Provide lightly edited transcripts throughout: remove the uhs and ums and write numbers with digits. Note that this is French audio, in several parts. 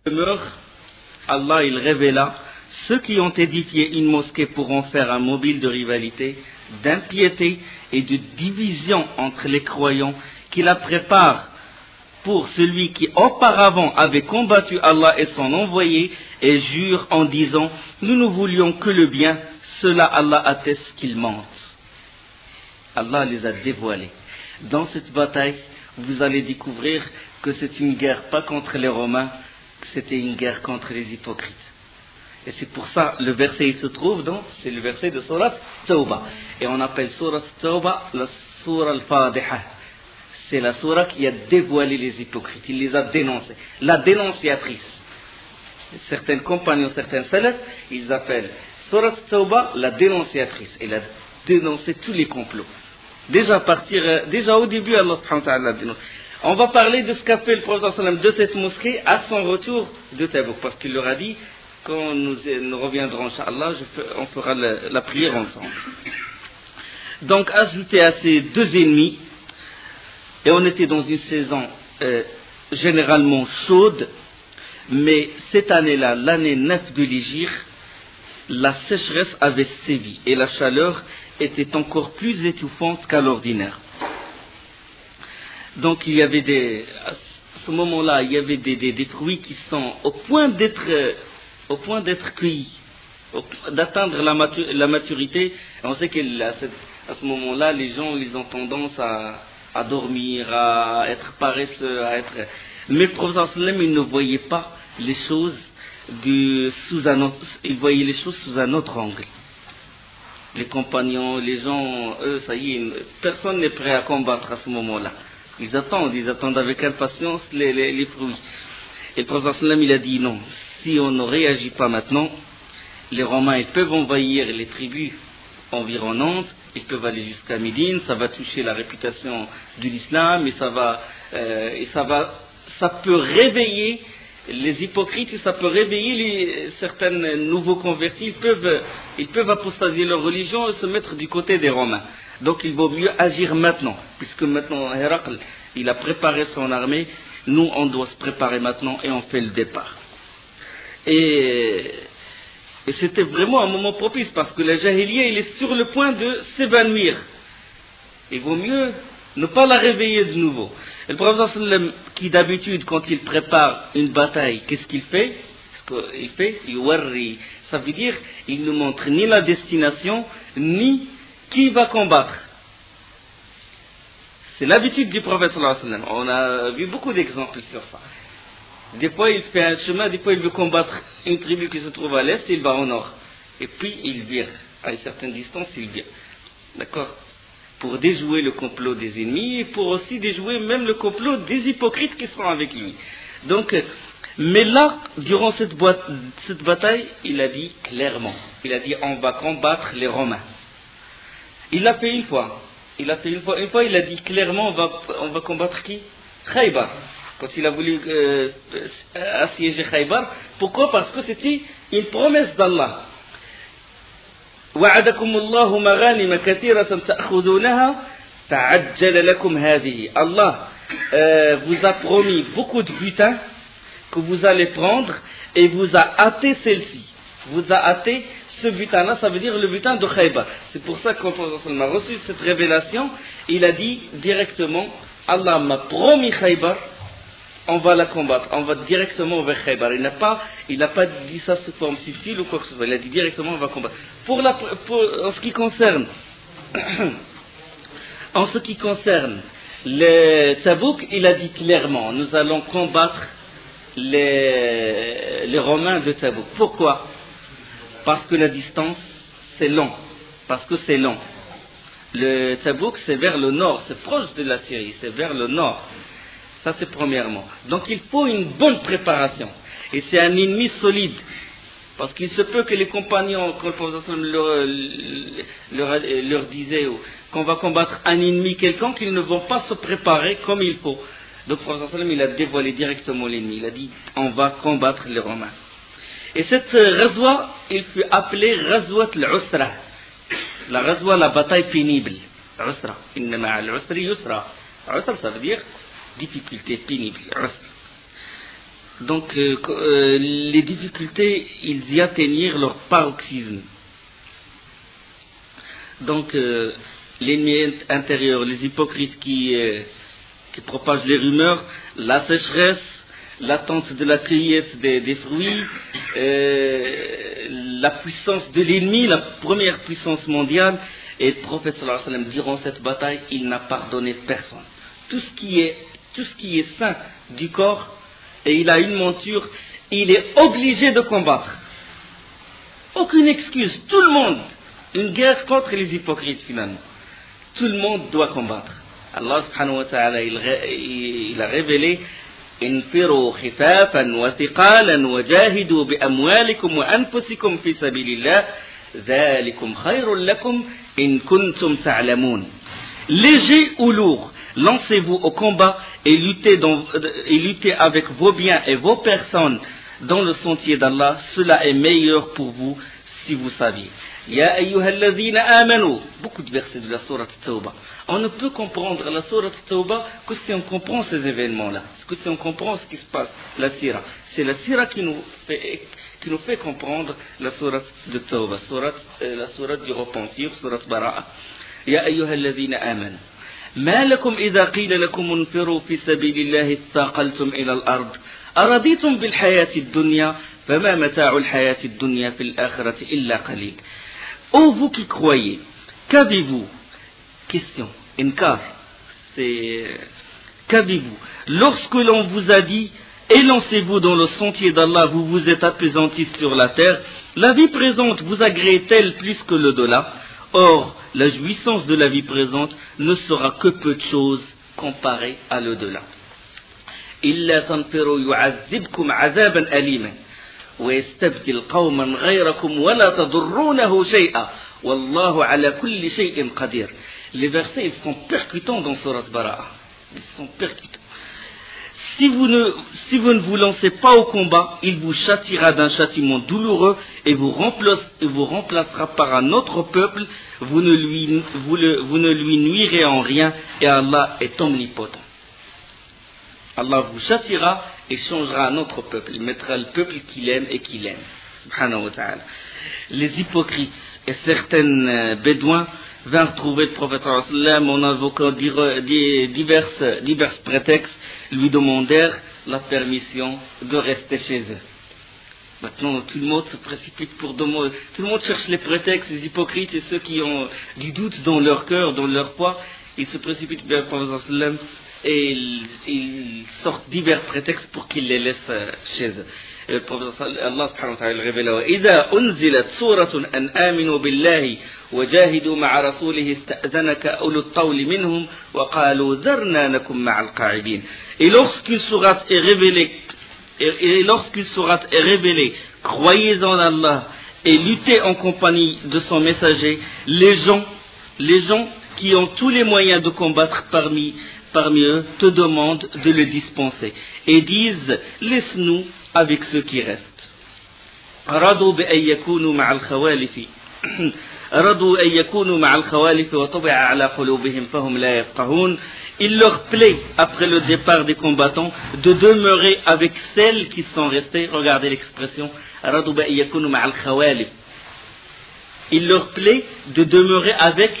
demeure, Allah il révéla, ceux qui ont édifié une mosquée pourront faire un mobile de rivalité, d'impiété et de division entre les croyants qui la préparent pour celui qui auparavant avait combattu Allah et son envoyé et jure en disant nous ne voulions que le bien, cela Allah atteste qu'ils mentent. Allah les a dévoilés. Dans cette bataille, vous allez découvrir que c'est une guerre pas contre les Romains, que c'était une guerre contre les hypocrites. Et c'est pour ça, le verset il se trouve donc, c'est le verset de Surat Tawbah. Et on appelle Surat Tawbah la Surah al-Fadiha. C'est la Surah qui a dévoilé les hypocrites, il les a dénoncés. La dénonciatrice. Certains compagnons, certains salafs, ils appellent Surat Tawbah la dénonciatrice. Elle a dénoncé tous les complots. Déjà au début, Allah subhanahu wa ta'ala a dénoncé. On va parler de ce qu'a fait le prophète de cette mosquée à son retour de Tabouk, parce qu'il leur a dit, quand nous reviendrons, Inch'Allah, on fera la prière ensemble. Donc, ajouté à ces deux ennemis, et on était dans une saison généralement chaude, mais cette année-là, l'année 9 de l'Hégire, la sécheresse avait sévi et la chaleur était encore plus étouffante qu'à l'ordinaire. Donc il y avait à ce moment-là, il y avait des fruits qui sont au point d'être cueillis, d'atteindre la maturité. Et on sait qu'à ce moment-là, les gens ils ont tendance à dormir, à être paresseux, Mais le prophète il ne voyait pas les choses il voyait les choses sous un autre angle. Les compagnons, les gens, eux, ça y est, personne n'est prêt à combattre à ce moment-là. Ils attendent avec impatience les fruits. Et le prophète il a dit non, si on ne réagit pas maintenant, les Romains ils peuvent envahir les tribus environnantes, ils peuvent aller jusqu'à Médine, ça va toucher la réputation de l'islam et ça peut réveiller les hypocrites, ça peut réveiller certains nouveaux convertis, ils peuvent apostasier leur religion et se mettre du côté des Romains. Donc il vaut mieux agir maintenant, puisque maintenant Héracl, il a préparé son armée, nous on doit se préparer maintenant et on fait le départ. Et c'était vraiment un moment propice, parce que le Jahiliya, il est sur le point de s'évanouir. Il vaut mieux ne pas la réveiller de nouveau. Et le prophète qui d'habitude, quand il prépare une bataille, qu'est-ce qu'il fait? Il fait yuwarri. Ça veut dire, il ne montre ni la destination, ni qui va combattre. C'est l'habitude du prophète sallallahu alayhi wa sallam. On a vu beaucoup d'exemples sur ça. Des fois, il fait un chemin, des fois, il veut combattre une tribu qui se trouve à l'est, il va au nord. Et puis, il vire. À une certaine distance, il vire. D'accord? Pour déjouer le complot des ennemis et pour aussi déjouer même le complot des hypocrites qui sont avec lui. Donc, mais là, durant cette bataille, il a dit clairement, on va combattre les Romains. Il l'a fait une fois. Une fois, il a dit clairement, on va combattre qui? Khaybar. Quand il a voulu assiéger Khaybar. Pourquoi? Parce que c'était une promesse d'Allah. وعدكم الله مغانم كثيرة تأخذونها تعجل لكم هذه. Allah vous a promis beaucoup de butin que vous allez prendre et vous a hâté celle-ci. Vous a hâté ce butin-là, ça veut dire le butin de Khaybar. C'est pour ça que quand on a reçu cette révélation, il a dit directement, Allah m'a promis Khaybar, on va la combattre, on va directement vers Khaybar. Il n'a pas dit ça sous forme subtile ou quoi que ce soit. Il a dit directement on va combattre. En ce qui concerne le Tabouk, il a dit clairement, nous allons combattre les Romains de Tabouk. Pourquoi? Parce que la distance, c'est long. Le Tabouk, c'est vers le nord, c'est proche de la Syrie, c'est vers le nord. Ça, c'est premièrement. Donc, il faut une bonne préparation. Et c'est un ennemi solide. Parce qu'il se peut que les compagnons, quand le prophète leur disait qu'on va combattre un ennemi quelconque, qu'ils ne vont pas se préparer comme il faut. Donc, le prophète il a dévoilé directement l'ennemi. Il a dit, on va combattre les Romains. Et cette razwa, il fut appelé Razwat al-Usra. La razwa, la bataille pénible. Usra. Inna ma'al usri yusra. Usra, ça veut dire difficulté pénible. Donc, les difficultés, ils y atteignirent leur paroxysme. Donc, l'ennemi intérieur, les hypocrites qui propagent les rumeurs, la sécheresse, l'attente de la cueillette des fruits, la puissance de l'ennemi, la première puissance mondiale, et le prophète sallallahu alayhi wa sallam, durant cette bataille, il n'a pardonné personne. Tout ce qui est sain du corps, et il a une monture, il est obligé de combattre. Aucune excuse, tout le monde. Une guerre contre les hypocrites finalement. Tout le monde doit combattre. Allah subhanahu wa ta'ala, il a révélé انفروا خفافا وثقالا وجاهدوا بأموالكم وأنفسكم في سبيل الله ذلكم خير لكم إن كنتم تعلمون. Léger ou lourd, lancez-vous au combat et luttez avec vos biens et vos personnes dans le sentier d'Allah. Cela est meilleur pour vous si vous saviez. Ya ayyuhalladhina amanu. Beaucoup de versets de la sourate Tawbah. On ne peut comprendre la sourate Tawbah que si on comprend ces événements-là, que si on comprend ce qui se passe, la sira. C'est la sira qui nous fait comprendre la sourate de Tawbah, la sourate du repentir, sourate Bara'a. Ya ayyuhalladhina amanu. ما لكم إذا قيل لكم انفروا في سبيل الله استاقلتم إلى الأرض أرضيتم بالحياة الدنيا فما متاع الحياة الدنيا في الآخرة إلا قليل. Ô vous qui croyez, qu'avez-vous? Question, inkar, c'est qu'avez-vous? Lorsque l'on vous a dit, élancez-vous dans le sentier d'Allah, vous vous êtes appesantis sur la terre, la vie présente vous agrée-t-elle plus que l'au-delà? Or, la jouissance de la vie présente ne sera que peu de choses comparée à l'au-delà. إلا تنفروا يعذبكم عذابا أليما ويستبدل قوما غيركم ولا تضرونه شيئا والله على كل شيء قدير. Les versets ils sont percutants dans Surat Bara'a. Ils sont percutants. Si vous ne vous lancez pas au combat, il vous châtiera d'un châtiment douloureux et vous remplacera par un autre peuple. Vous ne lui nuirez en rien et Allah est omnipotent. Allah vous châtiera et changera un autre peuple. Il mettra le peuple qu'il aime et qu'il aime. Subhanahu wa ta'ala. Les hypocrites et certains bédouins vinrent trouver le prophète en invoquant divers prétextes, lui demandèrent la permission de rester chez eux. Maintenant, tout le monde se précipite pour demander, tout le monde cherche les prétextes, les hypocrites et ceux qui ont du doute dans leur cœur, dans leur foi, ils se précipitent vers le prophète et ils sortent divers prétextes pour qu'ils les laissent chez eux. Le prophète Allah subhanahu wa ta'ala révèle إذا أنزلت سورة أن آمنوا بالله وجاهدوا مع رسوله استأذنك أولو الطول منهم وقالوا ذرنا نكن مع القاعدين. Et lorsqu'une sourate est révélée, croyez en Allah et luttez en compagnie de son messager, les gens qui ont tous les moyens de combattre parmi eux te demandent de le dispenser et disent laisse-nous avec ceux qui restent. رضوا بأن يكونوا مع الخوالف وطبع على قلوبهم فهم لا يفقهون. Il leur plaît, après le départ des combattants, de demeurer avec celles qui sont restées. Regardez l'expression. رضوا بأن يكونوا مع الخوالف. Il leur plaît de demeurer avec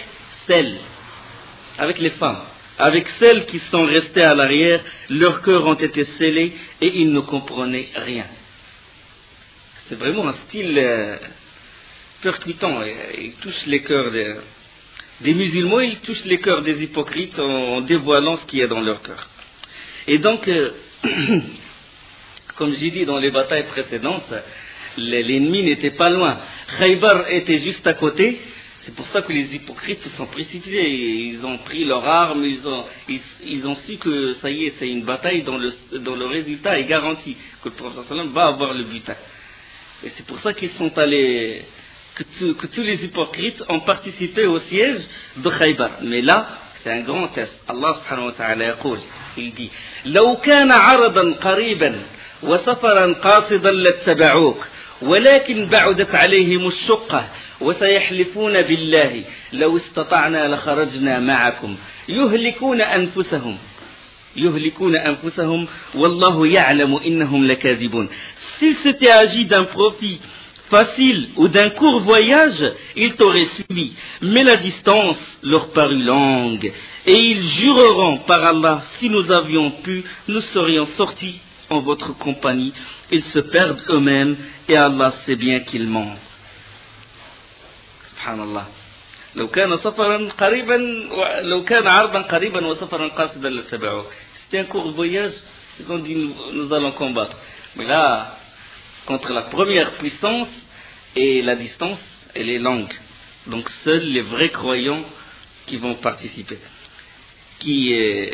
les femmes. Avec celles qui sont restées à l'arrière, leurs cœurs ont été scellés et ils ne comprenaient rien. C'est vraiment un style percutant. Il touche les cœurs des musulmans, il touche les cœurs des hypocrites en dévoilant ce qu'il y a dans leur cœur. Et donc, comme j'ai dit dans les batailles précédentes, l'ennemi n'était pas loin. Khaybar était juste à côté. C'est pour ça que les hypocrites se sont précipités, ils ont pris leurs armes, ils ont su que ça y est, c'est une bataille dont le résultat est garanti, que le prophète sallam va avoir le butin. Et c'est pour ça qu'ils sont allés, que tous les hypocrites ont participé au siège de Khaybar. Mais là, c'est un grand test. Allah subhanahu wa ta'ala yaqul, il dit لو كان عرضا قريبا وسفرا قاصدا لاتبعوك ولكن بعدت عليهم الشقة وسيحلفون بالله لو استطعنا لخرجنا معكم يهلكون يهلكون أنفسهم والله يعلم إنهم لكاذبون. S'il s'était agi d'un profit facile ou d'un court voyage, ils t'auraient suivi. Mais la distance leur parut longue. Et ils jureront par Allah, si nous avions pu, nous serions sortis en votre compagnie. Ils se perdent eux-mêmes et Allah sait bien qu'ils mentent. Subhanallah. لو كان سفرا قريبا لو كان عرضا قريبا وسفرا قاصدا لاتبعوه. C'était un court voyage, ils ont dit nous allons combattre. Mais là, contre la première puissance et la distance, elle est longue. Donc seuls les vrais croyants qui vont participer, qui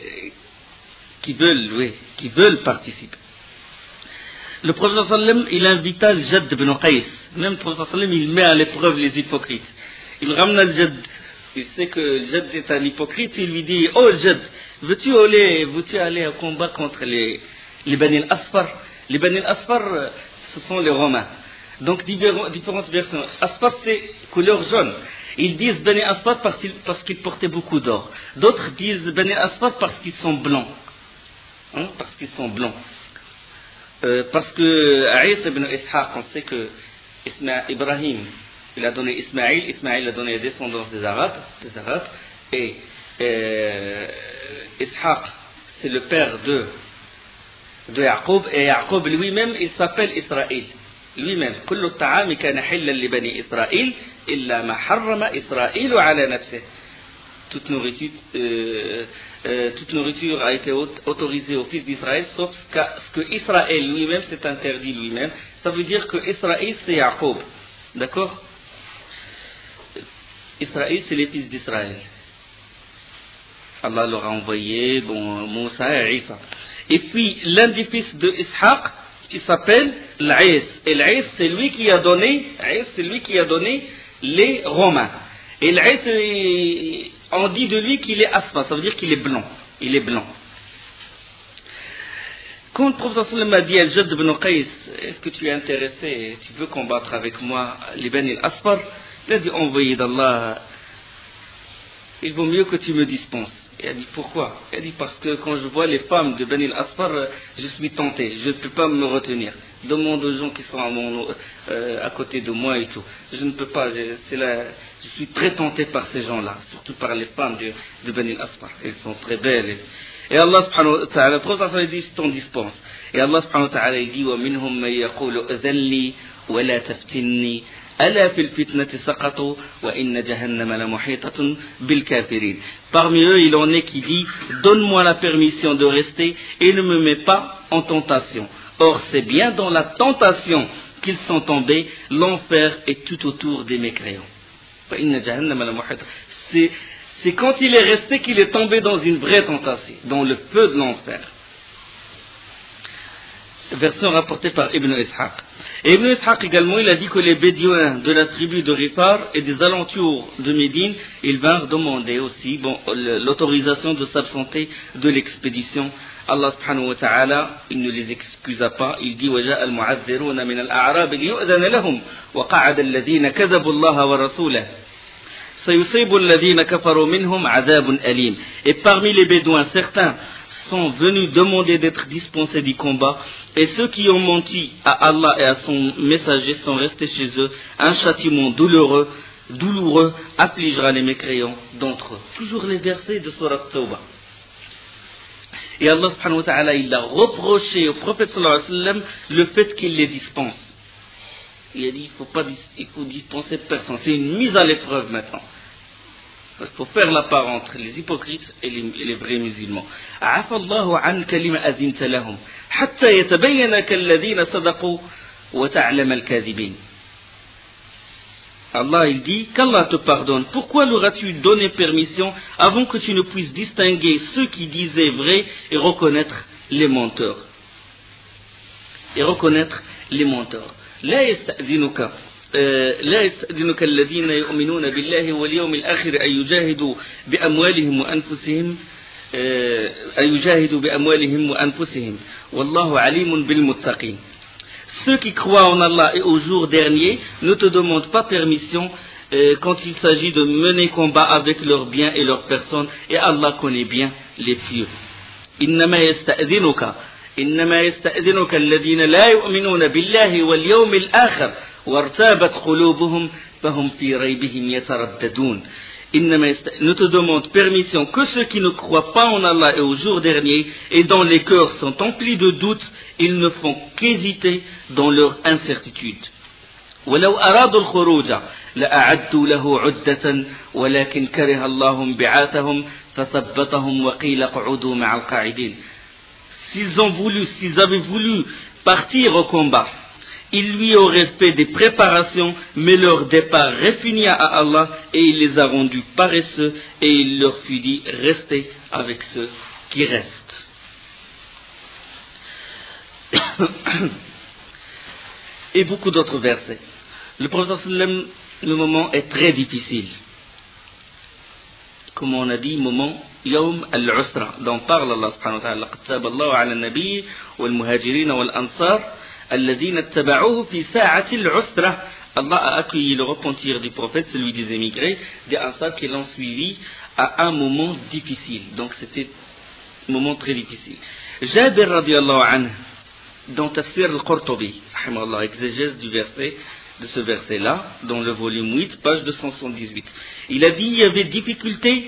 veulent participer. Le prophète sallam, il invita le Jadd ibn Qais. Même le prophète sallam, il met à l'épreuve les hypocrites. Il ramena le Jadd. Il sait que le Jadd est un hypocrite. Il lui dit, oh Jadd, veux-tu aller au combat contre les Bani al-Asfar? Les Bani al-Asfar, ce sont les Romains. Donc différentes versions. Asfar, c'est couleur jaune. Ils disent Bani Asfar parce qu'ils portaient beaucoup d'or. D'autres disent Bani Asfar parce qu'ils sont blancs. Parce qu'ils sont blancs. Parce que Aïs ibn Ishaq, on sait que Ibrahim, il a donné Ismaïl, Ismaïl a donné la descendance des Arabes, et Ishaq, c'est le père de Yaqub, et Yaqub lui-même, il s'appelle Israël. Lui-même, كل الطعام كان حلا لبني إسرائيل إلا ما حرم إسرائيل على نفسه. Toute nourriture a été autorisée aux fils d'Israël, sauf ce que Israël lui-même s'est interdit lui-même. Ça veut dire que Israël c'est Yaqub. D'accord? Israël c'est les fils d'Israël. Allah leur a envoyé Moussa et Isa. Et puis l'un des fils de Ishaq, il s'appelle l'Aïs. Et l'Aïs c'est lui qui a donné les Romains. Et l'Aïs, on dit de lui qu'il est asfa, ça veut dire qu'il est blanc. Il est blanc. Quand le prophète sallam a dit à Jadd ibn Qais, est-ce que tu es intéressé, tu veux combattre avec moi les Bani al-Asfar? Il a dit, envoyé d'Allah, il vaut mieux que tu me dispenses. Il a dit, pourquoi? Il a dit, parce que quand je vois les femmes de Bani al-Asfar, je suis tenté, je ne peux pas me retenir. Demande aux gens qui sont à côté de moi et tout. Je ne peux pas, je suis très tenté par ces gens-là, surtout par les femmes de Bani al-Asfar. Elles sont très belles. Et Allah subhanahu wa ta'ala, le prophète dit, c'est ton dispense. Et Allah subhanahu wa ta'ala, il dit, وَمِنْهُمْ مَنْ يَقُولُ أَذَنْلِي وَلَا تَفْتِنِّي أَلَا فِي الْفِتْنَةِ سَقَطُوا وَإِنَّ جَهَنَّمَ لَمُحِيطَةٌ بِالْكَافِرِينَ. Parmi eux, il en est qui dit, donne-moi la permission de rester et ne me mets pas en tentation. Or, c'est bien dans la tentation qu'ils sont tombés, l'enfer est tout autour des mécréants. C'est quand il est resté qu'il est tombé dans une vraie tentation, dans le feu de l'enfer. Version rapportée par Ibn Ishaq. Et Ibn Ishaq également, il a dit que les Bédouins de la tribu de Rifar et des alentours de Médine, ils vinrent demander aussi l'autorisation de s'absenter de l'expédition. Allah subhanahu wa ta'ala, il ne les excusa pas. Il dit وَجَاءَ الْمُعَذِّرُونَ مِنَ الْأَعْرَابِ لِيُؤْذَنَ لَهُمْ وَقَعَدَ الَّذِينَ كَذَبُوا اللَّهَ وَرَسُولَهُ سَيُصِيبُ الَّذِينَ كَفَرُوا مِنْهُمْ عَذَابٌ أَلِيمٌ. Et parmi les Bédouins, certains sont venus demander d'être dispensés du combat, et ceux qui ont menti à Allah et à son messager sont restés chez eux. Un châtiment douloureux affligera les mécréants d'entre eux. Toujours les versets de Surat Tawbah. Et Allah subhanahu wa ta'ala, il a reproché au prophète sallallahu alayhi wa sallam le fait qu'il les dispense. Il a dit, il faut dispenser personne. C'est une mise à l'épreuve maintenant. Il faut faire la part entre les hypocrites et les vrais musulmans. عَفَى اللَّهُ عَنْكَ لِمَ أَذِنْتَ لَهُمْ حَتَّى يَتَبَيَّنَكَ الَّذِينَ صَدَقُوا وَتَعْلَمَ الْكَاذِبِينَ. Allah, il dit qu'Allah te pardonne. Pourquoi leur as-tu donné permission avant que tu ne puisses distinguer ceux qui disaient vrai et reconnaître les menteurs? لا يستأذنك الذين يؤمنون بالله واليوم الآخر أن يجاهدوا بأموالهم وأنفسهم والله عليم بالمتقين. Ceux qui croient en Allah et au jour dernier ne te demandent pas permission quand il s'agit de mener combat avec leurs biens et leurs personnes, et Allah connaît bien les pieux. إنما يستأذنك الذين لا يؤمنون بالله واليوم الآخر وارتابت قلوبهم فهم في ريبهم يترددون. Ne te demandent permission que ceux qui ne croient pas en Allah et au jour dernier et dont les cœurs sont emplis de doutes, ils ne font qu'hésiter dans leur incertitude. ولو أرادوا الخروج لأعدوا له عدة ولكن كره الله بعاثهم فثبتهم وقيل اقعدوا مع القاعدين. S'ils avaient voulu partir au combat, ils lui auraient fait des préparations, mais leur départ répugna à Allah et il les a rendus paresseux et il leur fut dit restez avec ceux qui restent. Et beaucoup d'autres versets. Le prophète sallam, le moment est très difficile. Comme on a dit, moment Yawm al-Usra, dont parle Allah subhanahu wa ta'ala. لقد تاب الله على النبي والمهاجرين والأنصار الذين اتبعوه في ساعة العسرة. Allah a accueilli le repentir du prophète, celui des émigrés, des Ansar qui l'ont suivi à un moment difficile. Donc c'était un moment très difficile. Jabir radiallahu anhu, dans Tafsir al-Qurtubi, exégèse du verset, de ce verset-là, dans le volume 8, page 278. Il a dit il y avait difficulté,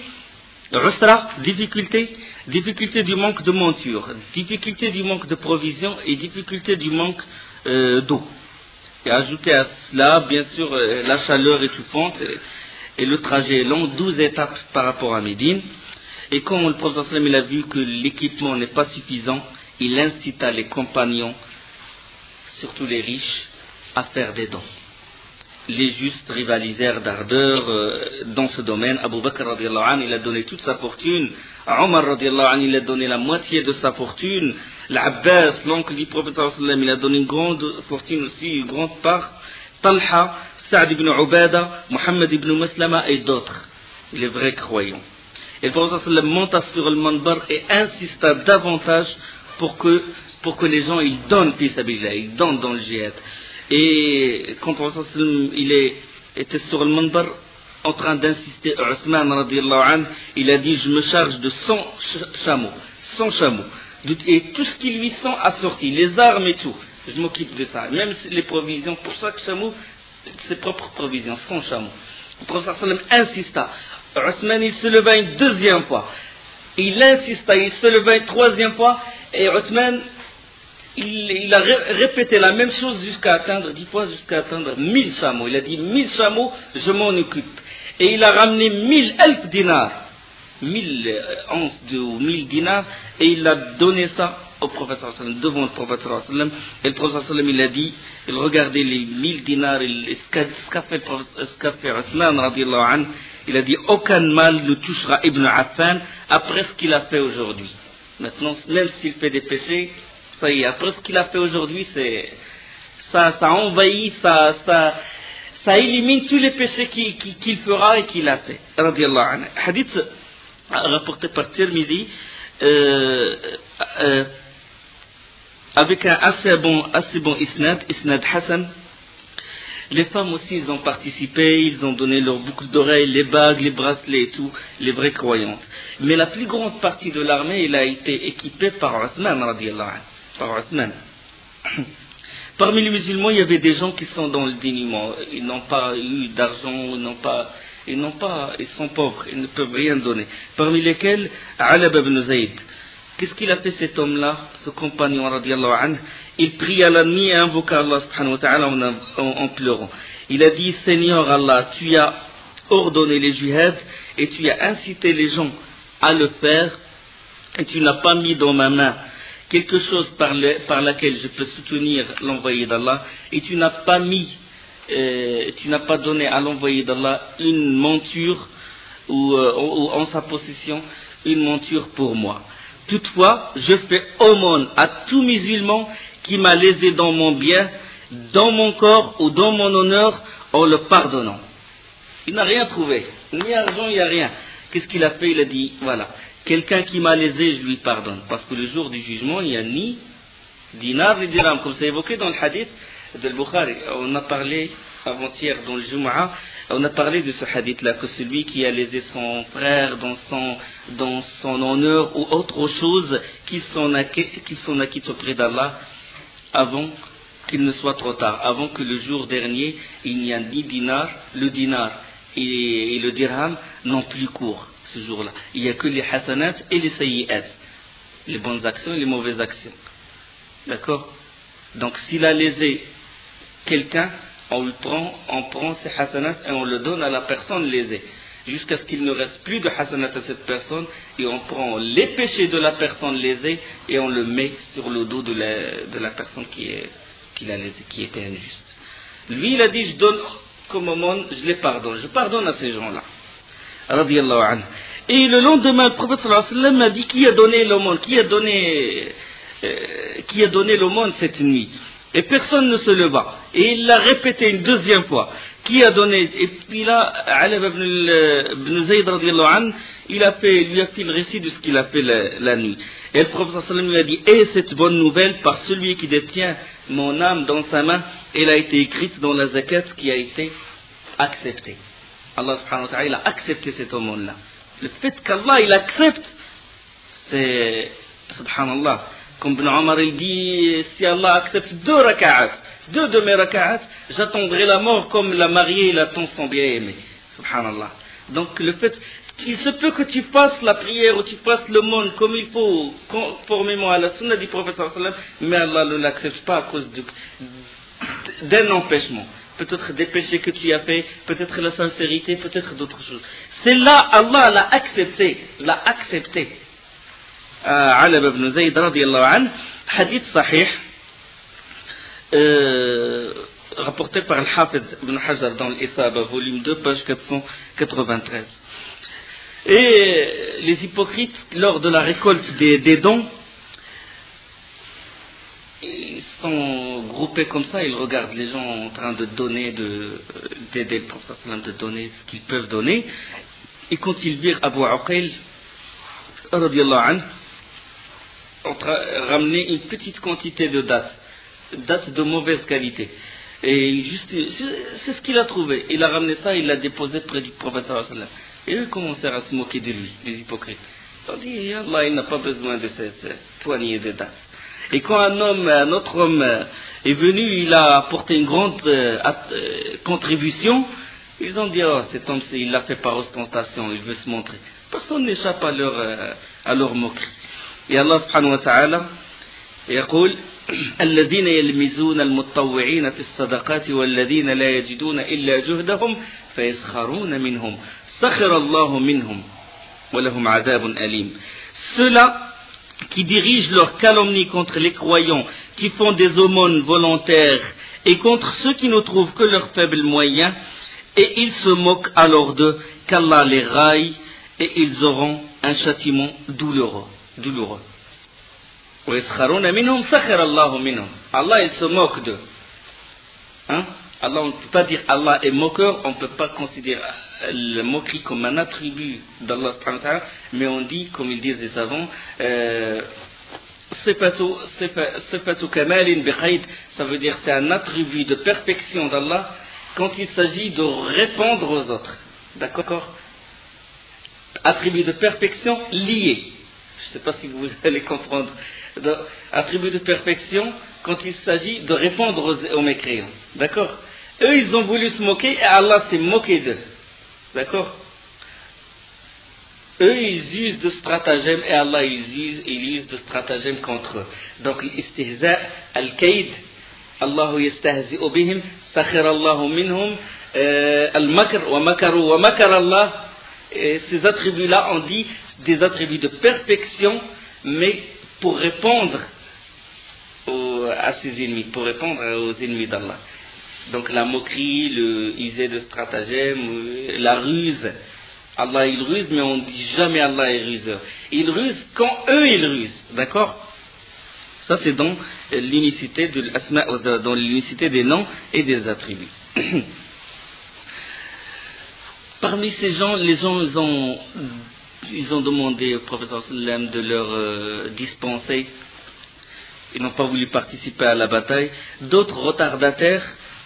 difficulté du manque de monture, difficulté du manque de provisions et difficulté du manque d'eau. Et ajouté à cela, bien sûr, la chaleur étouffante et le trajet long, 12 étapes par rapport à Médine. Et quand le prophète sallam il a vu que l'équipement n'est pas suffisant, il incita les compagnons, surtout les riches, à faire des dons. Les justes rivalisèrent d'ardeur dans ce domaine. Abu Bakr radiallahu anhu, il a donné toute sa fortune. Omar radiallahu anhu, il a donné la moitié de sa fortune. L'Abbas, l'oncle du prophète sallallahu alayhi wa sallam, il a donné une grande fortune aussi, une grande part. Talha, Sa'd ibn Ubada, Muhammad ibn Maslama et d'autres, les vrais croyants. Et le prophète sallallahu alayhi wa sallam monta sur le manbar et insista davantage pour que les gens ils donnent fi sabilillah, ils donnent dans le djihad. Et quand le prophète il était sur le manbar en train d'insister, Ousmane radiallahu anhu, il a dit je me charge de 100 chameaux, et tout ce qui lui sont assortis, les armes et tout, je m'occupe de ça, même les provisions, pour chaque chameau, ses propres provisions, 100 chameaux. Le prophète sallam insista, Ousmane il se leva une deuxième fois, il insista, il se leva une troisième fois, et Ousmane il a répété la même chose jusqu'à atteindre 10 fois, jusqu'à atteindre 1000 chameaux. Il a dit 1000 chameaux, je m'en occupe. Et il a ramené 1000 dinars, 1000 onces ou 1000 dinars, et il a donné ça au prophète sallam, devant le prophète sallam. Et le prophète sallam, il a dit, il regardait les 1000 dinars, ce qu'a fait Ousmane radiallahu anhu, il a dit aucun mal ne touchera Ibn Affan après ce qu'il a fait aujourd'hui. Maintenant, même s'il fait des péchés, ça y est, après ce qu'il a fait aujourd'hui, ça envahit, ça élimine tous les péchés qu'il fera et qu'il a fait. Radiallahu anhu. Hadith rapporté par Tirmidhi, avec un assez bon isnad Hassan. Les femmes aussi, ils ont participé, ils ont donné leurs boucles d'oreilles, les bagues, les bracelets et tout, les vraies croyantes. Mais la plus grande partie de l'armée, elle a été équipée par Ousmane, radiallahu anhu. Parmi les musulmans, il y avait des gens qui sont dans le dénuement. Ils n'ont pas eu d'argent, ils sont pauvres, ils ne peuvent rien donner. Parmi lesquels, Alab ibn Zayd. Qu'est-ce qu'il a fait cet homme-là, ce compagnon, radiallahu anhu? Il pria la nuit et invoqua Allah subhanahu wa ta'ala en pleurant. Il a dit, Seigneur Allah, tu as ordonné les jihad et tu as incité les gens à le faire et tu n'as pas mis dans ma main quelque chose par laquelle je peux soutenir l'envoyé d'Allah, et tu n'as pas donné à l'envoyé d'Allah une monture ou en sa possession une monture pour moi. Toutefois, je fais aumône à tout musulman qui m'a lésé dans mon bien, dans mon corps ou dans mon honneur, en le pardonnant. Il n'a rien trouvé, ni argent, il n'y a rien. Qu'est-ce qu'il a fait? Il a dit, voilà, quelqu'un qui m'a lésé, je lui pardonne. Parce que le jour du jugement, il n'y a ni Dinar et dirham, comme c'est évoqué dans le hadith de Bukhari. On a parlé avant-hier dans le Jumu'ah, on a parlé de ce hadith-là, que celui qui a lésé son frère dans son honneur ou autre chose, qu'il s'en acquitte auprès d'Allah avant qu'il ne soit trop tard, avant que le jour dernier, il n'y a ni dinar, le dinar et le dirham n'ont plus cours ce jour-là. Il n'y a que les hasanat et les sayyi'at, les bonnes actions et les mauvaises actions. D'accord? Donc s'il a lésé quelqu'un, on prend ses hasanat et on le donne à la personne lésée, jusqu'à ce qu'il ne reste plus de hasanat à cette personne, et on prend les péchés de la personne lésée et on le met sur le dos de la personne qui l'a lésé, qui était injuste. Lui, il a dit, je donne comme aumône, je pardonne à ces gens-là. Radiyallahu anhu. Et le lendemain, le prophète sallallahu alayhi wa sallam a dit, qui a donné l'aumône, qui a donné l'aumône cette nuit? Et personne ne se leva. Et il l'a répété une deuxième fois. Qui a donné? Et puis là, Ali ibn Zayd radiyallahu anhu, lui a fait le récit de ce qu'il a fait la nuit. Et le prophète sallallahu alayhi wa sallam lui a dit, et cette bonne nouvelle, par celui qui détient mon âme dans sa main, elle a été écrite dans la zakat qui a été acceptée. Allah subhanahu wa ta'ala, il a accepté cette aumône-là. Le fait qu'Allah, il accepte, c'est, subhanallah, comme Ibn Omar il dit, si Allah accepte 2 de mes raka'at, j'attendrai la mort comme la mariée il attend son bien-aimé. Subhanallah. Donc le fait, il se peut que tu fasses la prière ou tu fasses le monde comme il faut, conformément à la sunna du prophète sallallahu alayhi wa sallam, mais Allah ne l'accepte pas à cause d'un empêchement. Peut-être des péchés que tu as fait, peut-être la sincérité, peut-être d'autres choses. C'est là, Allah l'a accepté. Ali ibn Zayd radiyallahu anhu, hadith sahih, rapporté par Al-Hafiz ibn Hajar dans l'Isaba, volume 2, page 493. Et les hypocrites, lors de la récolte des dons, ils sont groupés comme ça, ils regardent les gens en train de donner, d'aider le prophète de donner ce qu'ils peuvent donner. Et quand ils virent Abu Uqayl radiyallahu anhu ramener une petite quantité de dattes de mauvaise qualité, et juste, c'est ce qu'il a trouvé, il a ramené ça, il l'a déposé près du prophète sallallahu alayhi wa sallam, et eux commencèrent à se moquer de lui, les hypocrites. Ils ont dit, Allah, il n'a pas besoin de cette poignée de dattes. Et quand un autre homme est venu, il a apporté une grande contribution, ils ont dit, oh, cet homme, il l'a fait par ostentation, il veut se montrer. Personne n'échappe à leur moquerie. Et Allah subhanahu wa ta'ala يقول الذين يلمزون المتطوعين في الصدقات والذين لا يجدون إلا جهدهم فيسخرون منهم سخر الله منهم ولهم عذاب أليم. Ceux-là qui dirigent leur calomnie contre les croyants, qui font des aumônes volontaires et contre ceux qui ne trouvent que leurs faibles moyens, et ils se moquent alors d'eux, qu'Allah les raille, et ils auront un châtiment douloureux. Allah, il se moque d'eux. Allah, on ne peut pas dire Allah est moqueur, on ne peut pas considérer la moquerie comme un attribut d'Allah, mais on dit, comme ils disent les savants, sifatu kamalin biqayd, ça veut dire c'est un attribut de perfection d'Allah quand il s'agit de répondre aux autres. D'accord? Attribut de perfection lié. Je ne sais pas si vous allez comprendre. Attribut de perfection quand il s'agit de répondre aux mécréants. D'accord? Eux, ils ont voulu se moquer et Allah s'est moqué d'eux. D'accord? Eux, ils usent de stratagèmes et Allah, il use de stratagèmes contre eux. Donc, l'istihza, al-kayd, Allahu yastahzi'u bihim, sakhira Allahu minhum, al-makr, wa makar Allah. Et ces attributs-là, on dit des attributs de perfection, mais pour répondre à ses ennemis, pour répondre aux ennemis d'Allah. Donc la moquerie, le user de stratagème, la ruse. Allah il ruse, mais on ne dit jamais Allah est ruseur. Il ruse quand eux ils rusent, d'accord? Ça c'est dans l'unicité de l'asma, dans l'unicité des noms et des attributs. Parmi ces gens, les gens ils ont demandé au prophète sallam de leur dispenser ils n'ont pas voulu participer à la bataille. D'autres retardataires,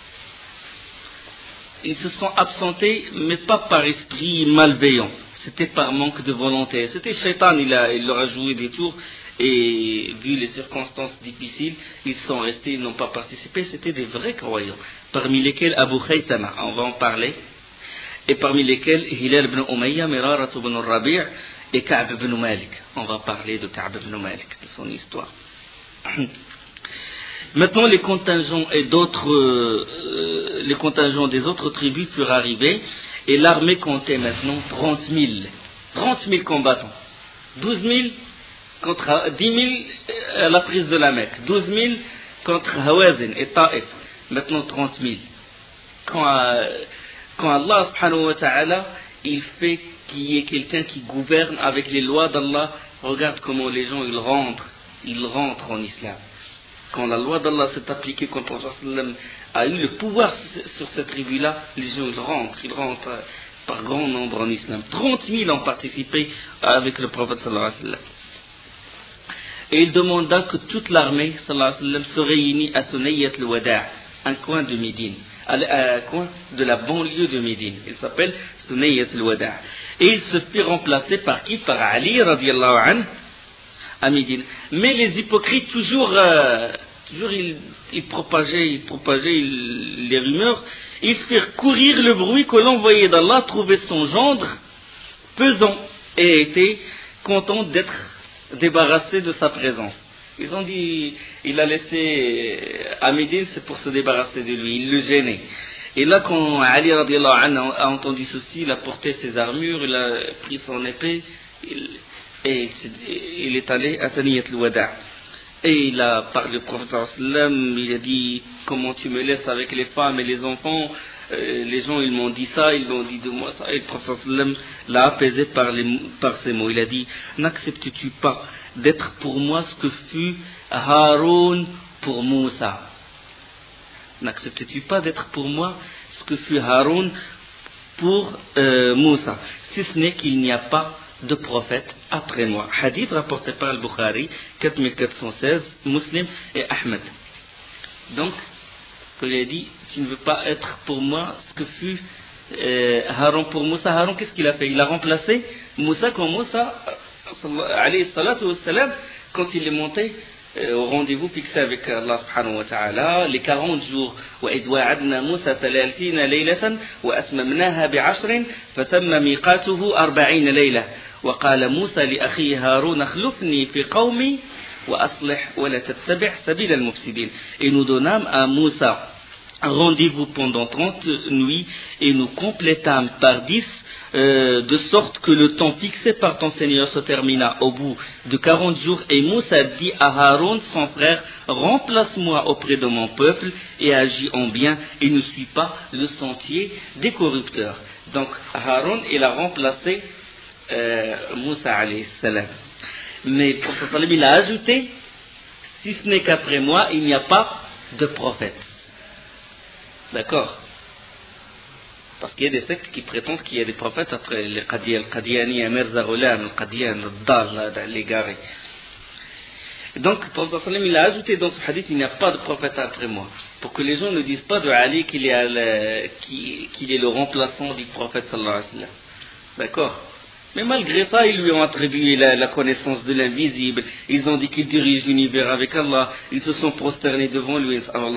ils se sont absentés, mais pas par esprit malveillant. C'était par manque de volonté. C'était Shaitan, il leur a joué des tours, et vu les circonstances difficiles, ils sont restés, ils n'ont pas participé. C'était des vrais croyants, parmi lesquels Abu Khaythama, on va en parler, et parmi lesquels Hilal ibn Umayya, Mirarat ibn Rabi' et Ka'b ibn Malik. On va parler de Ka'b ibn Malik, de son histoire. Maintenant, les contingents des autres tribus furent arrivés, et l'armée comptait maintenant 30 000. 30 000 combattants. 12 000 contre 10 000 à la prise de la Mecque. 12 000 contre Hawazin et Ta'if. Maintenant 30 000. Quand Allah subhanahu wa ta'ala, il fait qu'il y ait quelqu'un qui gouverne avec les lois d'Allah, regarde comment les gens ils rentrent en islam. Quand la loi d'Allah s'est appliquée, quand le prophète a eu le pouvoir sur cette tribu-là, les gens ils rentrent par grand nombre en islam. 30 000 ont participé avec le prophète sallallahu alayhi wa sallam. Et il demanda que toute l'armée sallallahu alayhi wa sallam se réunisse à Sunayat al-Wada', un coin de Médine, un coin de la banlieue de Médine. Il s'appelle Sunayat al-Wada'. Et il se fit remplacer par qui? Par Ali radiyallahu anhu à Médine. Mais les hypocrites toujours ils propageaient les rumeurs. Ils firent courir le bruit que l'envoyé d'Allah trouvait son gendre pesant et était content d'être débarrassé de sa présence. Ils ont dit, il a laissé à Médine, c'est pour se débarrasser de lui, il le gênait. Et là, quand Ali radiallahu anhu a entendu ceci, il a porté ses armures, il a pris son épée, et il est allé à Saniyat al-Wada'. Et il a parlé au prophète sallam, il a dit, comment tu me laisses avec les femmes et les enfants, les gens ils m'ont dit ça, ils m'ont dit de moi ça. Et le prophète sallam l'a apaisé par ces mots. Il a dit, n'acceptes-tu pas d'être pour moi ce que fut Haroun pour Moussa? N'acceptes-tu pas d'être pour moi ce que fut Haroun pour Moussa? Si ce n'est qu'il n'y a pas de prophète après moi. Hadith rapporté par Al-Bukhari, 4416, Muslim et Ahmed. Donc, il a dit, tu ne veux pas être pour moi ce que fut Haroun pour Moussa. Haroun, qu'est-ce qu'il a fait? Il a remplacé Moussa quand Moussa, alayhi salatu wassalam, quand il est monté au rendez-vous fixé avec Allah subhanahu wa ta'ala, les 40 jours. وَإِذْ وَعَدْنَا مُوسَى 30 لَيْلَةً وَأَتْمَمْنَاهَا ب10 فَتَمَّ مِيقَاتُهُ 40 لَيْلَةً وقال موسى لأخيه هارون اخلفني في قومي وأصلح ولا تتبع سبيل المفسدين. Et nous donnâmes à Moussa un rendez-vous pendant 30 nuits et nous complétâmes par 10 de sorte que le temps fixé par ton Seigneur se termina au bout de 40 jours. Et Moussa dit à Haroun, son frère, remplace-moi auprès de mon peuple et agis en bien et ne suis pas le sentier des corrupteurs. Donc Haroun, il a remplacé Moussa alayhi salam. Mais le prophète il a ajouté, si ce n'est qu'après moi, il n'y a pas de prophète. D'accord? Parce qu'il y a des sectes qui prétendent qu'il y a des prophètes après les Qadiani, Mirza Ghulam, Qadian, Dal, l'égaré. Donc, le prophète il a ajouté dans ce hadith, il n'y a pas de prophète après moi. Pour que les gens ne disent pas de Ali qu'il est le remplaçant du prophète sallallahu alayhi wa sallam. D'accord? Mais malgré ça, ils lui ont attribué la connaissance de l'invisible. Ils ont dit qu'il dirige l'univers avec Allah. Ils se sont prosternés devant lui.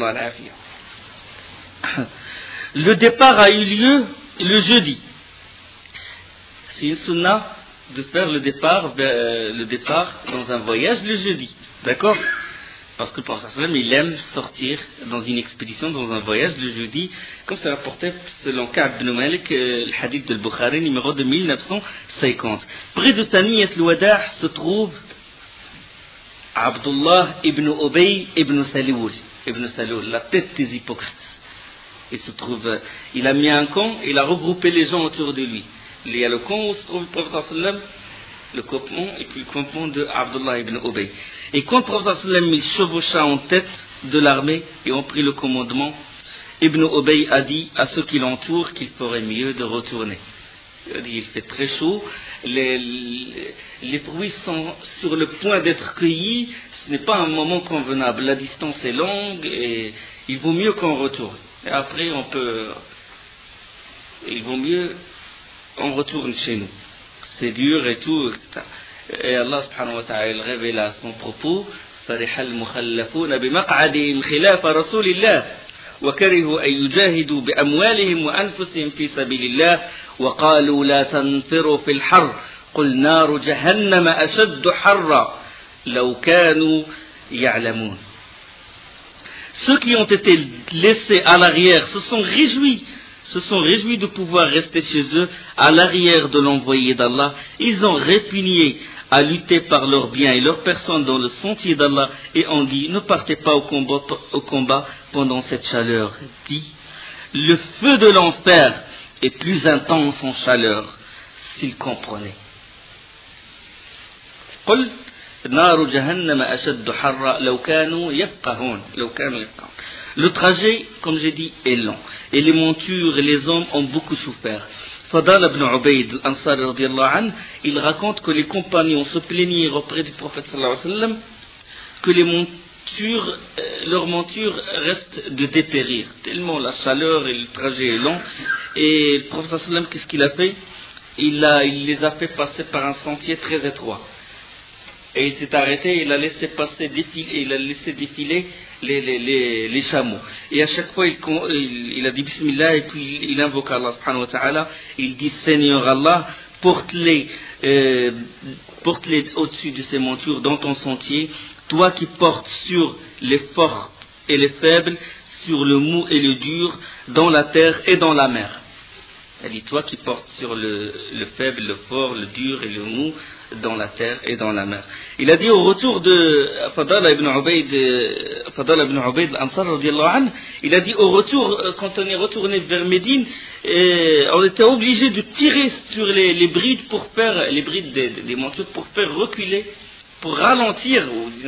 Le départ a eu lieu le jeudi. C'est une sunna de faire le départ dans un voyage le jeudi. D'accord? Parce que le prophète il aime sortir dans une expédition, dans un voyage le jeudi, comme c'est rapporté selon Ka'b ibn Malik, le hadith de Bukhari, numéro de 1950. Près de Saniyat al-Wada' se trouve Abdullah ibn Ubay ibn Saloul, la tête des hypocrites. Il a mis un camp, il a regroupé les gens autour de lui. Il y a le camp où se trouve le prophète le campement et puis le campement de Abdullah ibn Ubay. Et quand le prophète il chevaucha en tête de l'armée et ont pris le commandement, Ibn Ubay a dit à ceux qui l'entourent qu'il ferait mieux de retourner. Il a dit, il fait très chaud, les fruits sont sur le point d'être cueillis, ce n'est pas un moment convenable. La distance est longue et il vaut mieux qu'on retourne. Et après, il vaut mieux on retourne chez nous. C'est dur et tout, etc. Et Allah subhanahu wa ta'ala révèle à son propos فرح المخلفون بمقعدهم خلاف رسول الله وكرهوا أن يجاهدوا بأموالهم وأنفسهم في سبيل الله وقالوا لا تنفروا في الحر قل نار جهنم أشد حرا لو كانوا يعلمون. Ceux qui ont été laissés à l'arrière se sont réjouis de pouvoir rester chez eux à l'arrière de l'envoyé d'Allah. Ils ont répugné à lutter par leurs biens et leurs personnes dans le sentier d'Allah et ont dit ne partez pas au combat pendant cette chaleur. Dit le feu de l'enfer est plus intense en chaleur s'ils comprenaient. قل نار جهنم أشد حرا لو كانوا يفقهون. Le trajet, comme j'ai dit, est long. Et les montures et les hommes ont beaucoup souffert. Fadal ibn Ubayd al-Ansari radiyallahu anhu, il raconte que les compagnons se plaignirent auprès du prophète sallallahu alayhi wa sallam que leurs montures restent de dépérir. Tellement la chaleur et le trajet est long. Et le prophète sallallahu alayhi wa sallam, qu'est-ce qu'il a fait? Il les a fait passer par un sentier très étroit. Et il s'est arrêté, il a laissé défiler les chameaux. Et à chaque fois, il a dit Bismillah et puis il invoque Allah subhanahu wa ta'ala. Il dit Seigneur Allah, porte-les au-dessus de ces montures dans ton sentier, toi qui portes sur les forts et les faibles, sur le mou et le dur, dans la terre et dans la mer. Elle dit toi qui portes sur le faible, le fort, le dur et le mou, dans la terre et dans la mer. Il a dit au retour de Fadal ibn Ubayd al-Ansar radiyallahu anhu, il a dit au retour, quand on est retourné vers Médine, on était obligé de tirer sur les brides pour faire, les brides des montures pour faire reculer, pour ralentir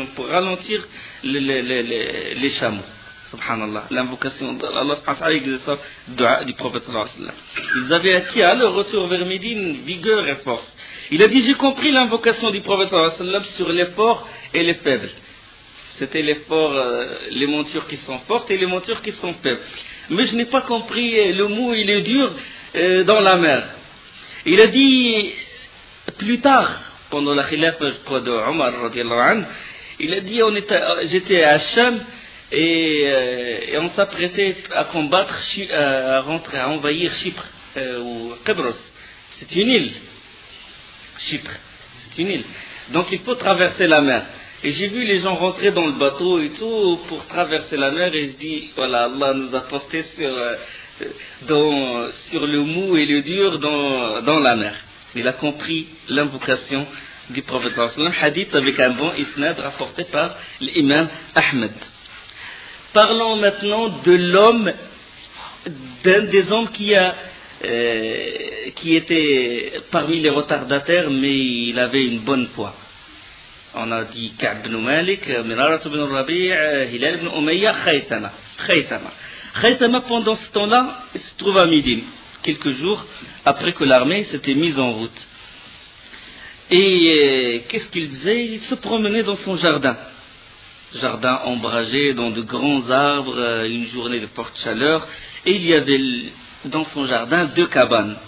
les chameaux. Subhanallah, l'invocation d'Allah du prophète sallallahu alayhi wa sallam. Ils avaient acquis à leur retour vers Médine vigueur et force. Il a dit j'ai compris l'invocation du prophète sallallahu alayhi wa sallam sur les forts et les faibles. C'était les forts, les montures qui sont fortes et les montures qui sont faibles. Mais je n'ai pas compris le mou et le dur dans la mer. Il a dit plus tard, pendant la khilafa de Omar radiyallahu anhu, il a dit j'étais à Sham. Et on s'apprêtait à combattre, à envahir Chypre ou Kébros. C'est une île. Chypre, c'est une île. Donc il faut traverser la mer. Et j'ai vu les gens rentrer dans le bateau et tout pour traverser la mer et je dis voilà, Allah nous a portés sur le mou et le dur dans la mer. Il a compris l'invocation du prophète sallallahu alayhi wa sallam, hadith avec un bon isnad rapporté par l'imam Ahmed. Parlons maintenant de l'homme, d'un des hommes qui était parmi les retardataires, mais il avait une bonne foi. On a dit Ka'b ibn Malik, Mirarat ibn Rabi', Hilal ibn Umayya, Khaythama. Khaythama, pendant ce temps-là, il se trouve à Médine, quelques jours après que l'armée s'était mise en route. Et qu'est-ce qu'il faisait? Il se promenait dans son jardin ombragé dans de grands arbres, une journée de forte chaleur, et il y avait dans son jardin deux cabanes,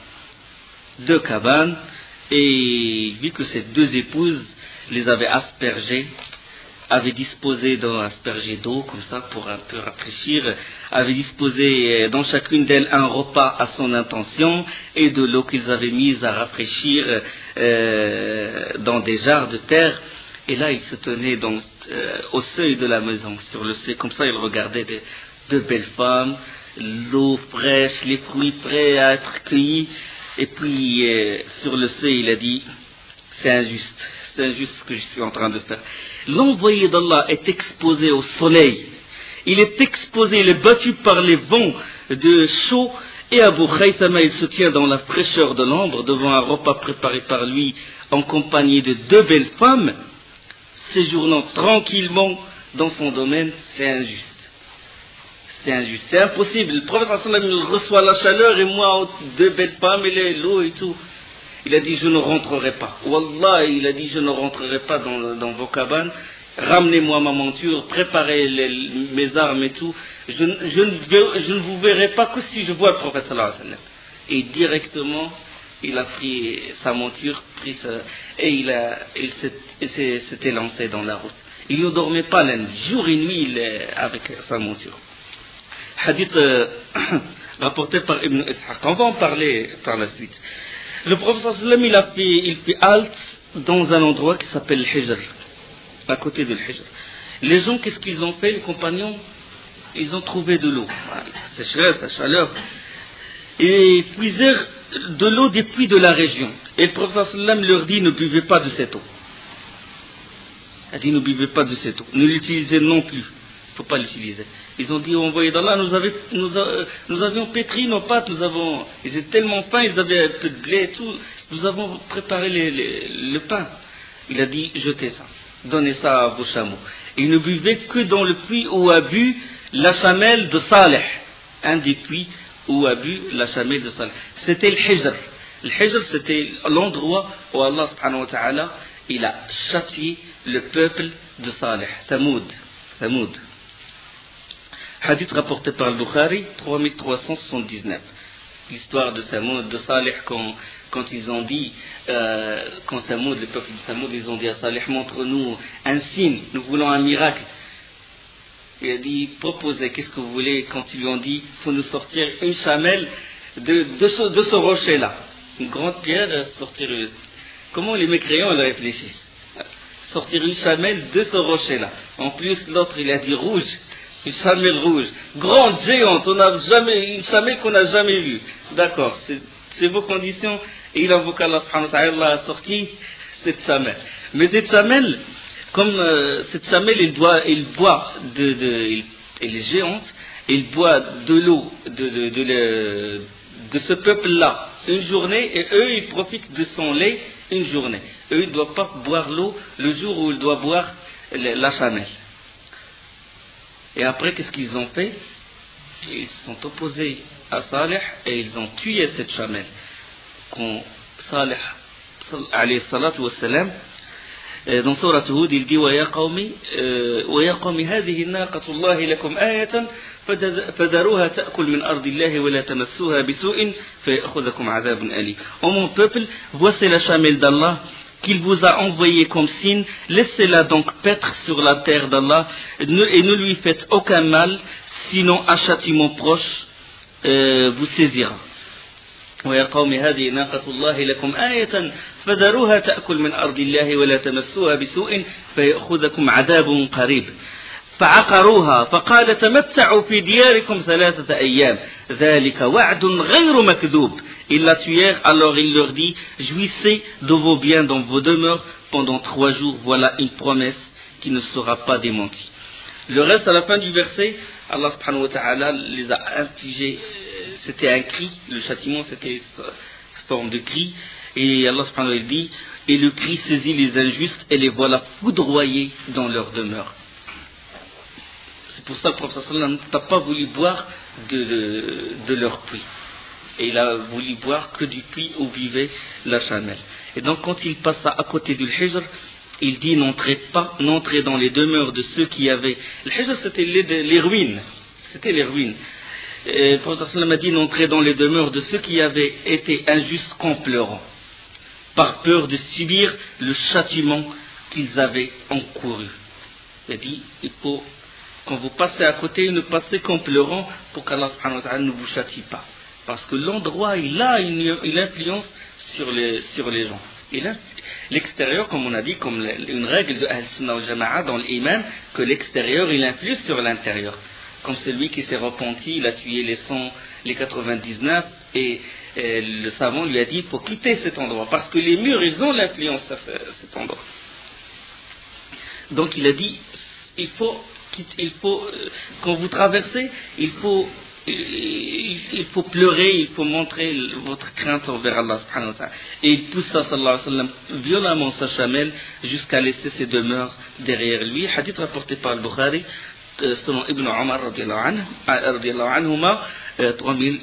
et vu que ces deux épouses les avaient avaient disposé d'un aspergé d'eau comme ça pour un peu rafraîchir, avaient disposé dans chacune d'elles un repas à son intention et de l'eau qu'ils avaient mise à rafraîchir dans des jarres de terre. Et là, il se tenait au seuil de la maison, sur le seuil, comme ça, il regardait de belles femmes, l'eau fraîche, les fruits prêts à être cueillis. Et puis, sur le seuil, il a dit, c'est injuste ce que je suis en train de faire. L'envoyé d'Allah est exposé au soleil, il est battu par les vents de chaud, et Abu Khaythama, il se tient dans la fraîcheur de l'ombre, devant un repas préparé par lui, en compagnie de deux belles femmes, séjournant tranquillement dans son domaine. C'est injuste, c'est impossible. Le prophète sallallahu alayhi wa sallam reçoit la chaleur et moi deux belles femmes et l'eau et tout. Il a dit je ne rentrerai pas. Wallah, il a dit je ne rentrerai pas dans vos cabanes ramenez-moi ma monture, préparez mes armes et tout, je ne vous verrai pas que si je vois le prophète sallallahu alayhi wa sallam. Et directement, il a pris sa monture, et il s'était lancé dans la route. Il ne dormait pas la nuit, jour et nuit avec sa monture. Hadith rapporté par Ibn Ishaq. On va en parler par la suite. Le prophète sallam, il fait halte dans un endroit qui s'appelle Hijr, à côté de Hijr. Les gens, qu'est-ce qu'ils ont fait, les compagnons? Ils ont trouvé de l'eau, la sécheresse, la chaleur, et puisèrent de l'eau des puits de la région. Et le prophète sallam leur dit: ne buvez pas de cette eau. Il a dit: ne buvez pas de cette eau, ne l'utilisez non plus. Il ne faut pas l'utiliser. Ils ont dit: envoyé d'Allah, nous avions pétri nos pâtes, ils étaient tellement fins, ils avaient un peu de blé et tout, nous avons préparé le pain. Il a dit: jetez ça, donnez ça à vos chameaux. Et ne buvez que dans le puits où a bu la chamelle de Saleh, un des puits où a bu la chamelle de Saleh. C'était le Hijr. Le Hijr, c'était l'endroit où Allah subhanahu wa ta'ala, il a châtié le peuple de Saleh, Samoud. Hadith rapporté par le Bukhari, 3379. L'histoire de Samoud, de Saleh, quand ils ont dit, quand Samoud, le peuple de Samoud, ils ont dit à Saleh: montre-nous un signe, nous voulons un miracle. Il a dit: proposez, qu'est-ce que vous voulez? Quand ils lui ont dit: il faut nous sortir une chamelle de ce rocher-là. Une grande pierre, sortir. Comment les mécréants ils réfléchissent? Sortir une chamelle de ce rocher-là. En plus, l'autre, il a dit rouge. Une chamelle rouge, grande, géante, une chamelle qu'on n'a jamais vue. D'accord, c'est vos conditions. Et il invoque Allah subhanahu wa ta'ala, Allah a sorti cette chamelle. Mais cette chamelle, comme cette chamelle, elle est géante, elle boit de l'eau de ce peuple-là une journée, et eux, ils profitent de son lait une journée. Eux, ils ne doivent pas boire l'eau le jour où ils doivent boire la chamelle. Et après, qu'est-ce qu'ils ont fait? Ils se sont opposés à Saleh et ils ont tué cette chamelle. Quand Saleh, alayhi salatu wassalam, dans Surah Hud, il dit: وَيَا قَوْمِ هَذِهِ نَاقَةُ اللَّهِ لَكُمْ آيَةً فَذَرُوهَا تَأْكُلْ مِنْ أَرْضِ اللَّهِ وَلَا تَمَسُّوهَا بِسُوءٍ فَيَأْخُذَكُمْ عَذَابٌ أَلِيمٌ. Ô mon peuple, voici la chamelle d'Allah qu'il vous a envoyé comme signe, laissez-la donc paître sur la terre d'Allah et ne lui faites aucun mal, sinon un châtiment proche vous saisira. ويا قوم هذه ناقة الله لكم آية فذروها تأكل من أرض الله ولا تمسوها بسوء فيأخذكم عذاب قريب. فعقروها فقال تمتعوا في دياركم 3 أيام ذلك وعد غير مكذوب. Ils la tuèrent, alors il leur dit: jouissez de vos biens dans vos demeures pendant 3 jours, voilà une promesse qui ne sera pas démentie. Le reste, à la fin du verset, Allah subhanahu wa ta'ala les a infligés, c'était un cri, le châtiment c'était une forme de cri, et Allah subhanahu wa ta'ala dit: et le cri saisit les injustes et les voilà foudroyés dans leur demeure. C'est pour ça que le prophète sallallahu alayhi wa sallam n'a pas voulu boire de leur puits. Et il a voulu boire que du puits où vivait la chamelle. Et donc quand il passa à côté du Hijr, il dit: n'entrez dans les demeures de ceux qui avaient... Le Hijr, c'était les ruines. C'était les ruines. Et le prophète sallallahu alayhi wa sallam a dit: n'entrez dans les demeures de ceux qui avaient été injustes qu'en pleurant, par peur de subir le châtiment qu'ils avaient encouru. Il a dit: il faut, quand vous passez à côté, ne passez qu'en pleurant pour qu'Allah subhanahu wa ta'ala ne vous châtie pas. Parce que l'endroit, il a une influence sur les gens. Et là, l'extérieur, comme on a dit, comme une règle de Ahl-Sunnah wal Jama'a dans l'iman, que l'extérieur, il influe sur l'intérieur. Comme celui qui s'est repenti, il a tué les 99, et le savant lui a dit: il faut quitter cet endroit, parce que les murs, ils ont l'influence sur cet endroit. Donc il a dit: quand vous traversez, il faut pleurer, il faut montrer votre crainte envers Allah subhanahu wa ta'ala. Et il poussa sallallahu alayhi wa sallam violemment sa chamelle jusqu'à laisser ses demeures derrière lui. Hadith rapporté par le Bukhari, selon Ibn Omar radiyallahu anhuma,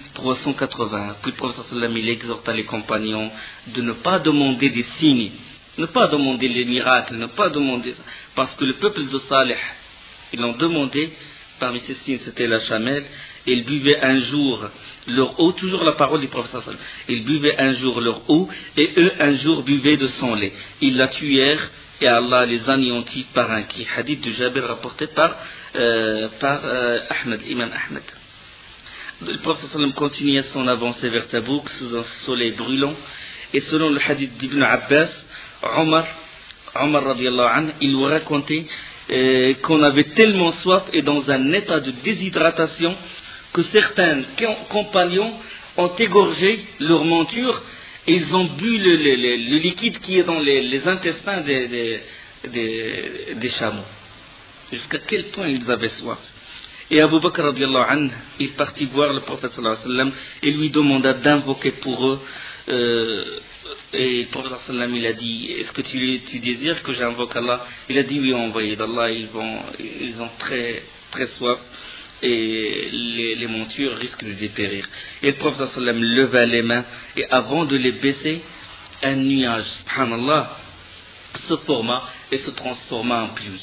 3380. Puis le prophète sallallahu alayhi wa sallam, il exhorta les compagnons de ne pas demander des signes Ne pas demander les miracles, ne pas demander ça. Parce que le peuple de Salih, ils l'ont demandé, parmi ces signes c'était la chamelle, et ils buvaient un jour leur eau, toujours la parole du prophète sallallahu alayhi wa sallam. Ils buvaient un jour leur eau, et eux un jour buvaient de son lait. Ils la tuèrent, et Allah les anéantit par un cri. Hadith de Jabir rapporté par Ahmed, l'imam Ahmed. Le prophète sallallahu alayhi wa sallam continuait son avancée vers Tabouk sous un soleil brûlant, et selon le hadith d'Ibn Abbas, Omar radiallahu anhu, il nous racontait qu'on avait tellement soif et dans un état de déshydratation que certains compagnons ont égorgé leur monture et ils ont bu le liquide qui est dans les intestins des chameaux. Jusqu'à quel point ils avaient soif. Et Abu Bakr radiallahu anhu, il partit voir le prophète sallallahu alayhi wa sallam et lui demanda d'invoquer pour eux. Et le prophète sallallahu alayhi wa sallam, il a dit, est-ce que tu désires que j'invoque Allah? Il a dit, oui, envoyé d'Allah, ils ont très, très soif et les montures risquent de dépérir. Et le prophète sallallahu alayhi wa sallam leva les mains et avant de les baisser, un nuage, subhanallah, se forma et se transforma en pluie.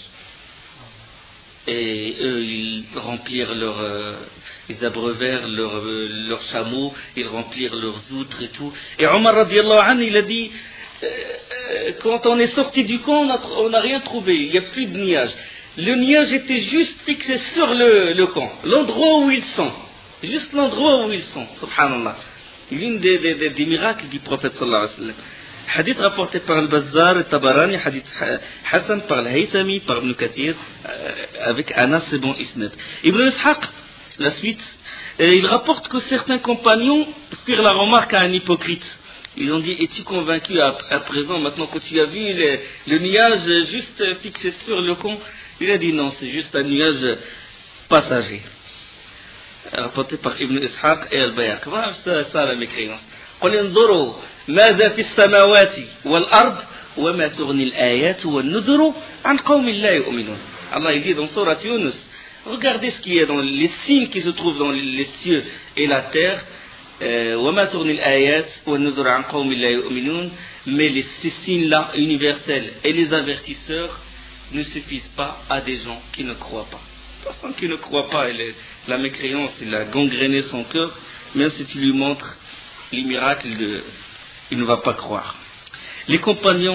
Et eux, ils remplirent ils abreuvèrent leurs chameaux, ils remplirent leurs outres et tout. Et Omar radiallahu anhu, il a dit, quand on est sorti du camp, on n'a rien trouvé, il n'y a plus de nuages. Le nuage était juste fixé sur le camp, l'endroit où ils sont, juste l'endroit où ils sont, subhanallah. L'une des miracles du prophète sallallahu alayhi wa sallam. Hadith rapporté par Al-Bazzar et Tabarani, hadith Hassan par Al-Haythami, par Ibn Kathir, avec Anas et bon Isnad. Ibn Ishaq, la suite, il rapporte que certains compagnons firent la remarque à un hypocrite. Ils ont dit, es-tu convaincu à présent, maintenant que tu as vu le nuage juste fixé sur le camp? Il a dit non, c'est juste un nuage passager. Rapporté par Ibn Ishaq et Al-Bayhaqi. Voilà, ça la mécréance. قل انظروا ماذا في السماوات والأرض وما تغني الآيات والنذر عن قوم لا يؤمنون. Allah il dit dans Surat Yunus, regardez ce qui est dans les signes qui se trouvent dans les cieux et la terre, وما تغني الآيات والنذر عن قوم لا يؤمنون, mais ces signes-là universels et les avertisseurs ne suffisent pas à des gens qui ne croient pas. Personne qui ne croit pas, la mécréance, il a gangréné son cœur, même si tu lui montres les miracles, il ne va pas croire. Les compagnons,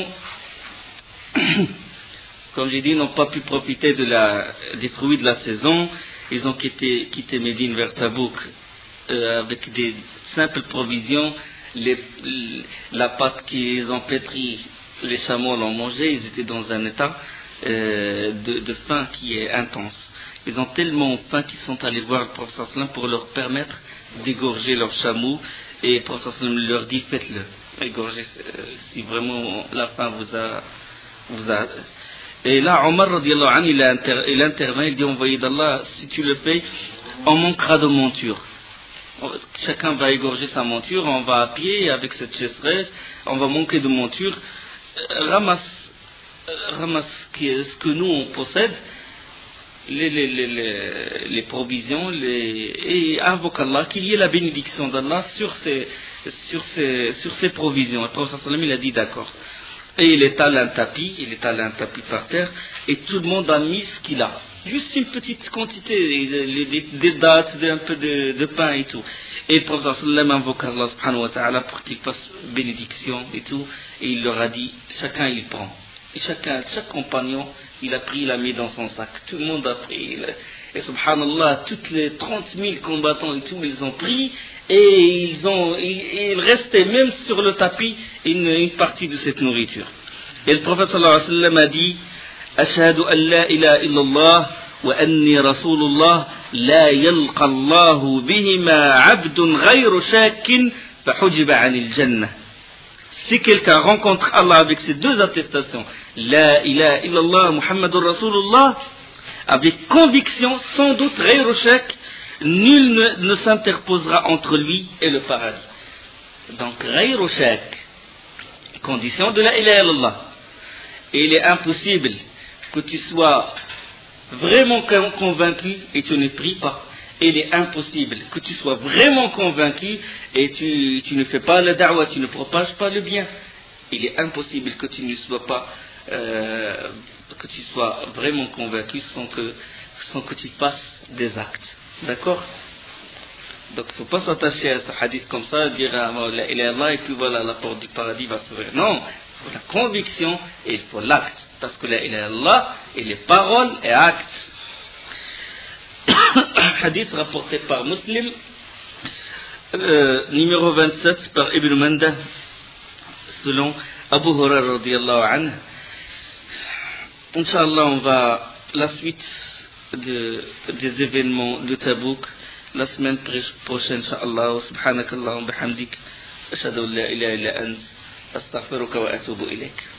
comme j'ai dit, n'ont pas pu profiter des fruits de la saison. Ils ont quitté Médine vers Tabouk avec des simples provisions. La pâte qu'ils ont pétrie, les chameaux l'ont mangée. Ils étaient dans un état de faim qui est intense. Ils ont tellement faim qu'ils sont allés voir le prophète sallallahu alayhi wa sallam pour leur permettre d'égorger leurs chameaux. Et le prophète sallallahu alayhi wa sallam leur dit, faites-le, égorgez si vraiment la faim vous a... Et là, Omar radiallahu anhu, il intervient, il dit, envoyé d'Allah, si tu le fais, on manquera de monture. Chacun va égorger sa monture, on va à pied avec cette sécheresse, on va manquer de monture. Ramasse ce que nous on possède, les provisions, et invoque Allah, qu'il y ait la bénédiction d'Allah sur ces provisions. Le prophète sallallahu alayhi wa sallam, il a dit d'accord. Et il étale un tapis par terre, et tout le monde a mis ce qu'il a. Juste une petite quantité, des dattes, un peu de pain et tout. Et le prophète sallallahu alayhi wa sallam invoque Allah subhanahu wa ta'ala pour qu'il fasse bénédiction et tout. Et il leur a dit, chacun il prend. Et chaque compagnon, il a pris, il a mis dans son sac. Tout le monde a pris. Et subhanallah, toutes les 30 000 combattants et tout, ils ont pris. Et il restait même sur le tapis une partie de cette nourriture. Et le prophète sallallahu alayhi wa sallam a dit, Ashhadu an la ilaha illallah wa anni rasulullah la yalqa Allahu bihima abdun ghayru shakin fa hujiba anil jannah. Si quelqu'un rencontre Allah avec ces deux attestations, La ilaha illallah Muhammadur Rasulullah, avec conviction, sans doute, ghayru shak, nul ne s'interposera entre lui et le paradis. Donc, ghayru shak, condition de la ilaha illallah. Et il est impossible que tu sois vraiment convaincu et tu ne pries pas. Et il est impossible que tu sois vraiment convaincu et tu ne fais pas la da'wah, tu ne propages pas le bien. il est impossible que tu ne sois pas, que tu sois vraiment convaincu sans que tu fasses des actes. D'accord? Donc il ne faut pas s'attacher à ce hadith comme ça, dire il est Allah et puis voilà, la porte du paradis va s'ouvrir. Non, il faut la conviction et il faut l'acte. Parce que là, il est Allah, il est parole et acte. Hadith rapporté par Muslim, numéro 27 par Ibn Manda, selon Abu Hurairah radiyallahu anhu. Inch'Allah, on va la suite des événements de Tabouk la semaine prochaine, Inch'Allah. Subhanakallahumma bihamdik, ashhadu an la ilaha illa ant, astaghfiruka wa atubu ilayk.